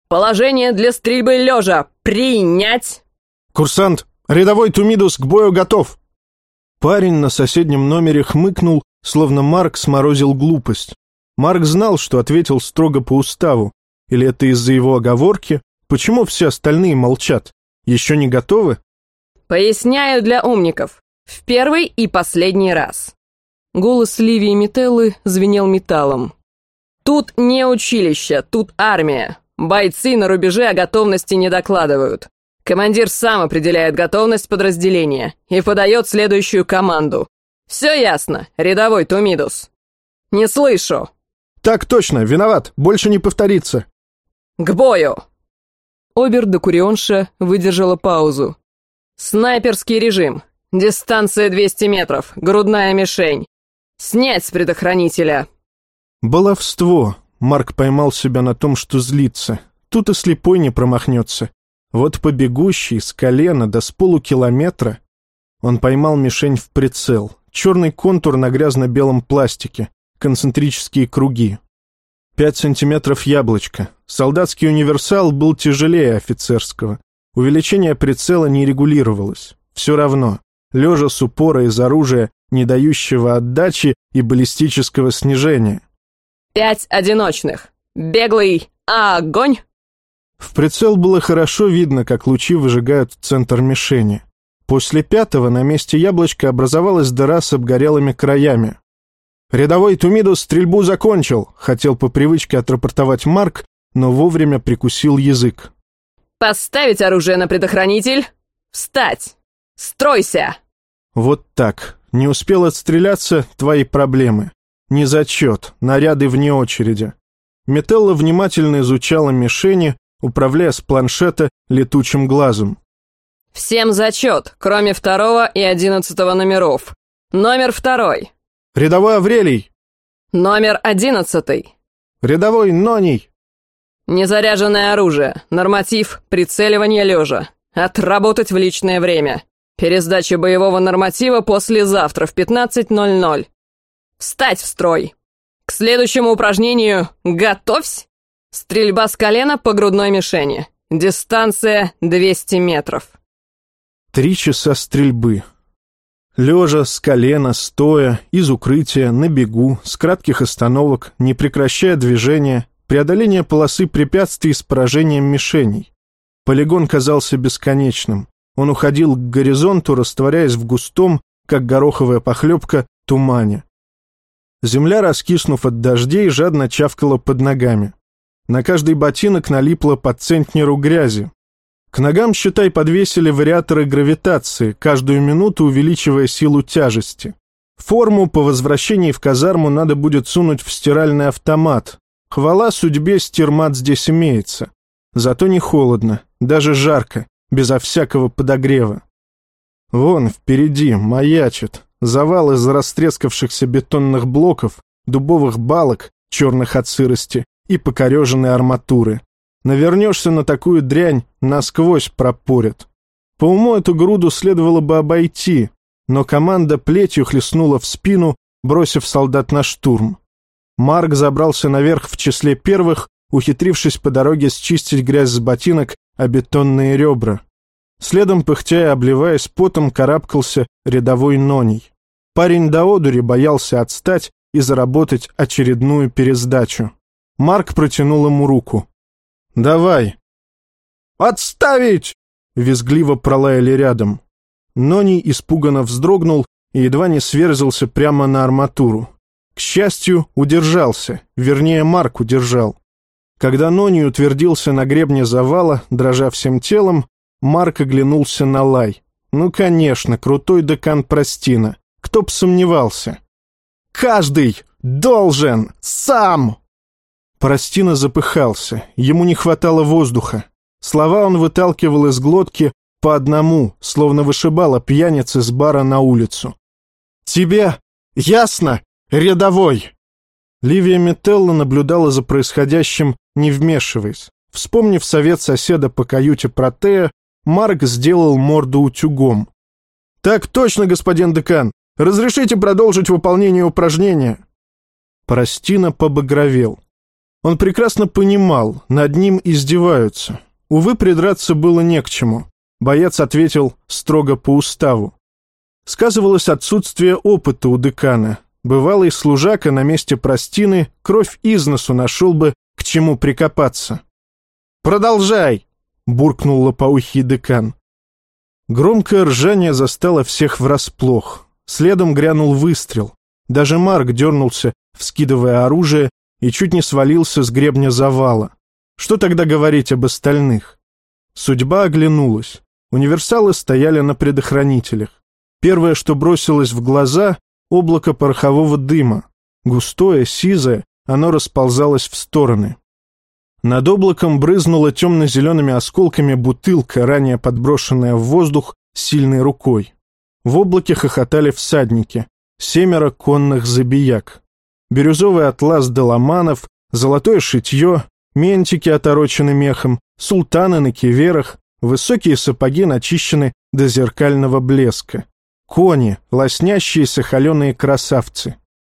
Положение для стрельбы лежа. Принять! Курсант, рядовой Тумидус к бою готов. Парень на соседнем номере хмыкнул, словно Марк сморозил глупость. Марк знал, что ответил строго по уставу. Или это из-за его оговорки? Почему все остальные молчат? Еще не готовы? Поясняю для умников. В первый и последний раз. Голос Ливии Метеллы звенел металлом. Тут не училище, тут армия. Бойцы на рубеже о готовности не докладывают. Командир сам определяет готовность подразделения и подает следующую команду. Все ясно, рядовой Тумидус? Не слышу. Так точно, виноват, больше не повторится. К бою! Обер-декурионша выдержала паузу. Снайперский режим. Дистанция 200 метров. Грудная мишень. Снять с предохранителя. Баловство. Марк поймал себя на том, что злится. Тут и слепой не промахнется. Вот побегущий с колена до с полукилометра. Он поймал мишень в прицел. Черный контур на грязно-белом пластике. Концентрические круги. 5 сантиметров яблочко. Солдатский универсал был тяжелее офицерского. Увеличение прицела не регулировалось. Все равно. Лежа с упора из оружия, не дающего отдачи и баллистического снижения. 5 одиночных. Беглый огонь! В прицел было хорошо видно, как лучи выжигают центр мишени. После 5-го на месте яблочка образовалась дыра с обгорелыми краями. «Рядовой Тумидус стрельбу закончил», — хотел по привычке отрапортовать Марк, но вовремя прикусил язык. Поставить оружие на предохранитель. Встать! Стройся! Вот так. Не успел отстреляться — твои проблемы. Не зачет, наряды вне очереди. Метелла внимательно изучала мишени, управляя с планшета летучим глазом. Всем зачет, кроме 2 и 11 номеров. Номер 2. Рядовой Аврелий. Номер 11. Рядовой Ноний. Незаряженное оружие. Норматив прицеливания лежа. Отработать в личное время. Пересдача боевого норматива послезавтра в 15:00. Встать в строй. К следующему упражнению готовься. Стрельба с колена по грудной мишени. Дистанция 200 метров. 3 часа стрельбы. Лежа, с колена, стоя, из укрытия, на бегу, с кратких остановок, не прекращая движения, преодоление полосы препятствий с поражением мишеней. Полигон казался бесконечным. Он уходил к горизонту, растворяясь в густом, как гороховая похлебка, тумане. Земля, раскиснув от дождей, жадно чавкала под ногами. На каждый ботинок налипло по центнеру грязи. К ногам, считай, подвесили вариаторы гравитации, каждую минуту увеличивая силу тяжести. Форму по возвращении в казарму надо будет сунуть в стиральный автомат. Хвала судьбе, стирмат здесь имеется. Зато не холодно, даже жарко, безо всякого подогрева. Вон, впереди, маячит. Завал из растрескавшихся бетонных блоков, дубовых балок, черных от сырости, и покореженной арматуры. Навернешься на такую дрянь, насквозь пропорят. По уму эту груду следовало бы обойти, но команда плетью хлестнула в спину, бросив солдат на штурм. Марк забрался наверх в числе первых, ухитрившись по дороге счистить грязь с ботинок о бетонные ребра. Следом, пыхтя и обливаясь потом, карабкался рядовой Ноний. Парень до одури боялся отстать и заработать очередную пересдачу. Марк протянул ему руку. «Давай!» «Отставить!» — визгливо пролаяли рядом. Ноний испуганно вздрогнул и едва не сверзился прямо на арматуру. К счастью, удержался, вернее, Марк удержал. Когда Ноний утвердился на гребне завала, дрожа всем телом, Марк оглянулся на лай. Ну, конечно, крутой декан Простина. Кто б сомневался? «Каждый должен сам!» Простина запыхался, ему не хватало воздуха. Слова он выталкивал из глотки по одному, словно вышибала пьяницы с бара на улицу. «Тебе ясно, рядовой?» Ливия Метелла наблюдала за происходящим, не вмешиваясь. Вспомнив совет соседа по каюте Протея, Марк сделал морду утюгом. «Так точно, господин декан! Разрешите продолжить выполнение упражнения?» Простина побагровел. Он прекрасно понимал, над ним издеваются. Увы, придраться было не к чему. Боец ответил строго по уставу. Сказывалось отсутствие опыта у декана. Бывалый служака на месте простины кровь из носу нашел бы, к чему прикопаться. «Продолжай!» — буркнул лопоухий декан. Громкое ржание застало всех врасплох. Следом грянул выстрел. Даже Марк дернулся, вскидывая оружие, и чуть не свалился с гребня завала. Что тогда говорить об остальных? Судьба оглянулась. Универсалы стояли на предохранителях. Первое, что бросилось в глаза — облако порохового дыма. Густое, сизое, оно расползалось в стороны. Над облаком брызнула темно-зелеными осколками бутылка, ранее подброшенная в воздух сильной рукой. В облаке хохотали всадники, 7 конных забияк. Бирюзовый атлас доломанов, золотое шитье, ментики оторочены мехом, султаны на киверах, высокие сапоги начищены до зеркального блеска. Кони, лоснящиеся холеные красавцы.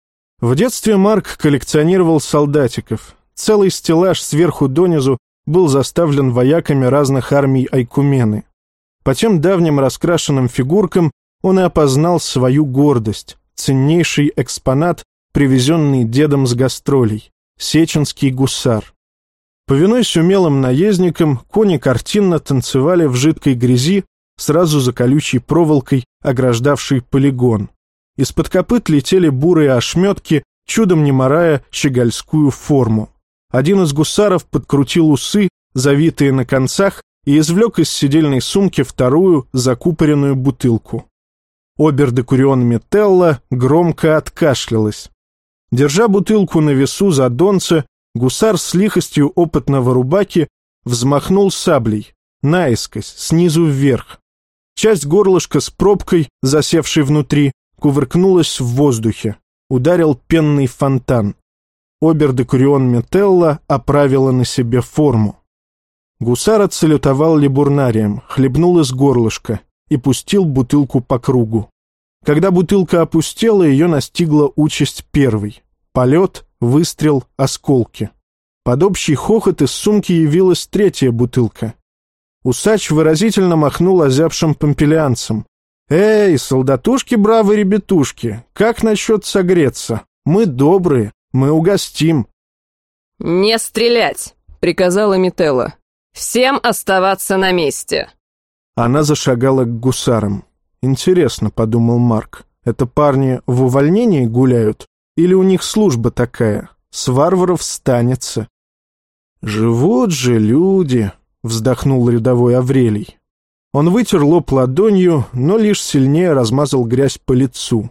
В детстве Марк коллекционировал солдатиков. Целый стеллаж сверху донизу был заставлен вояками разных армий Айкумены. По тем давним раскрашенным фигуркам он и опознал свою гордость, ценнейший экспонат, привезенный дедом с гастролей — сеченский гусар. Повинуясь умелым наездникам, кони картинно танцевали в жидкой грязи, сразу за колючей проволокой, ограждавшей полигон. Из-под копыт летели бурые ошметки, чудом не морая щегольскую форму. Один из гусаров подкрутил усы, завитые на концах, и извлек из седельной сумки вторую закупоренную бутылку. Обер-декурион Метелла громко откашлялась. Держа бутылку на весу за донце, гусар с лихостью опытного рубаки взмахнул саблей, наискось, снизу вверх. Часть горлышка с пробкой, засевшей внутри, кувыркнулась в воздухе. Ударил пенный фонтан. Обер-декурион Метелла оправила на себе форму. Гусар отсалютовал либурнарием, хлебнул из горлышка и пустил бутылку по кругу. Когда бутылка опустела, ее настигла участь первой. Полет, выстрел, осколки. Под общий хохот из сумки явилась третья бутылка. Усач выразительно махнул озябшим помпелианцам. «Эй, солдатушки, бравые ребятушки, как насчет согреться? Мы добрые, мы угостим». «Не стрелять!» — приказала Метелла. «Всем оставаться на месте!» Она зашагала к гусарам. «Интересно», — подумал Марк, — «это парни в увольнении гуляют? Или у них служба такая? С варваров станется». «Живут же люди», — вздохнул рядовой Аврелий. Он вытер лоб ладонью, но лишь сильнее размазал грязь по лицу.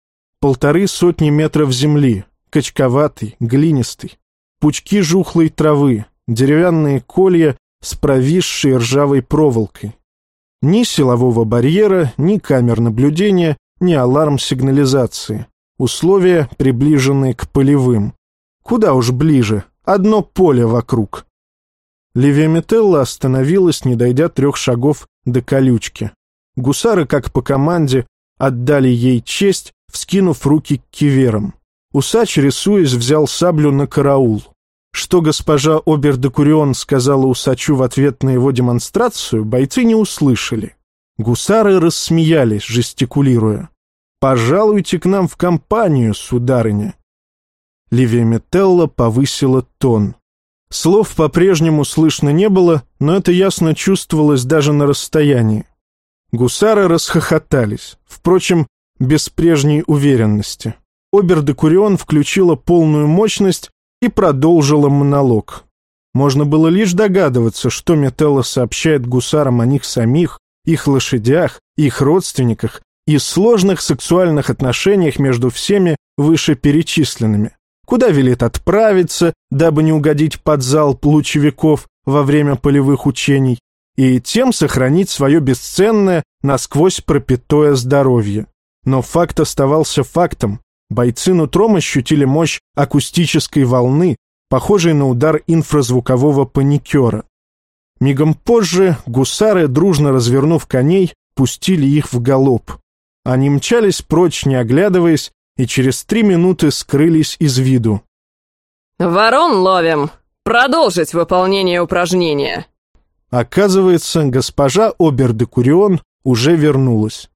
150 метров земли, качковатый, глинистый, пучки жухлой травы, деревянные колья с провисшей ржавой проволокой. Ни силового барьера, ни камер наблюдения, ни аларм сигнализации. Условия, приближенные к полевым. Куда уж ближе, одно поле вокруг. Ливия Метелла остановилась, не дойдя 3 шагов до колючки. Гусары, как по команде, отдали ей честь, вскинув руки к киверам. Усач, рисуясь, взял саблю на караул. Что госпожа Обер-декурион сказала усачу в ответ на его демонстрацию, бойцы не услышали. Гусары рассмеялись, жестикулируя. «Пожалуйте к нам в компанию, сударыня». Ливия Метелла повысила тон. Слов по-прежнему слышно не было, но это ясно чувствовалось даже на расстоянии. Гусары расхохотались, впрочем, без прежней уверенности. Обер-декурион включила полную мощность и продолжила монолог. Можно было лишь догадываться, что Метелла сообщает гусарам о них самих, их лошадях, их родственниках и сложных сексуальных отношениях между всеми вышеперечисленными. Куда велит отправиться, дабы не угодить под залп лучевиков во время полевых учений, и тем сохранить свое бесценное, насквозь пропитое здоровье. Но факт оставался фактом. Бойцы нутром ощутили мощь акустической волны, похожей на удар инфразвукового паникера. Мигом позже гусары, дружно развернув коней, пустили их в галоп. Они мчались прочь, не оглядываясь, и через 3 минуты скрылись из виду. «Ворон ловим! Продолжить выполнение упражнения!» Оказывается, госпожа Обер-де-Курион уже вернулась.